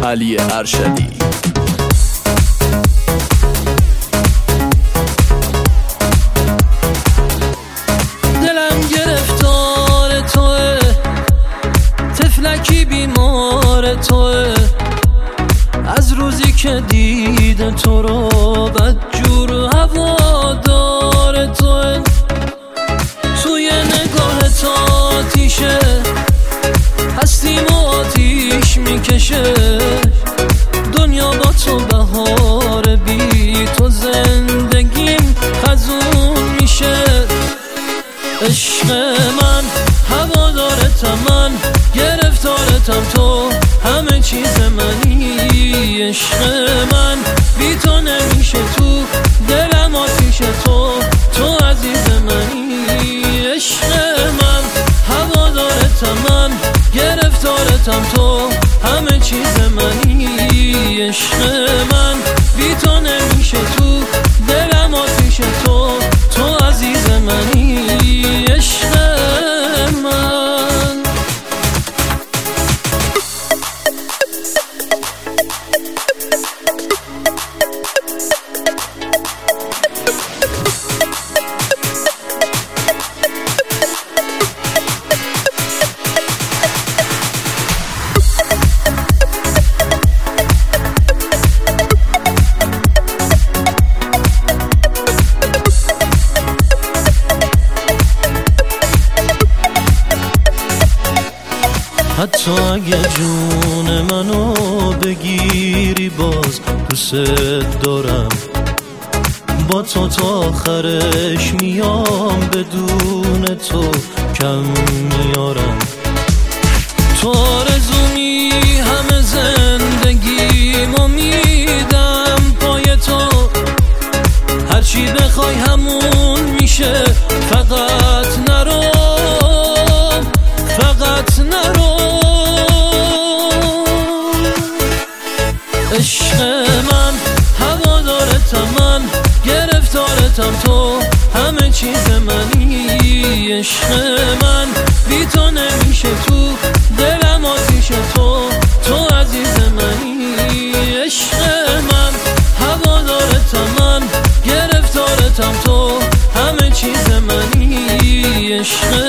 علی ارشدی. دلم گرفتار توه، طفلکی بیمار توه، از روزی که دیده تو رو بدجور هوادار توه. توی نگاه تا آتیشه، هستیم و آتیش میکشه، دنیا با تو بهار، بی تو زندگیم خزون میشه. عشق من هوادارتم، من گرفتارتم، تو همه چیز منی. عشق من بی تو نمیشه، تو دلم آتیشه، تو عزیز منی. عشق من هوادارتم، من گرفتارتم، تو همه چیز منی. عشق من بی تو نمیشه، تو دلم آتیشه، تو عزیز منی. عشق من حتی اگه جون منو بگیری باز دوست دارم، با تو تا آخرش میام، بدون تو کم میارم. تو آرزومی همه زندگیمو میدم پای تو، هرچی بخوای همون میشه، فقط نرو، فقط نرو. عشق من هوادارتم، من گرفتارتم، تو همه چیز منی. عشق من بی تو نمیشه، تو دلم آتیشه، تو عزیز منی. عشق من هوادارتم، من گرفتارتم، تو همه چیز منی. عشق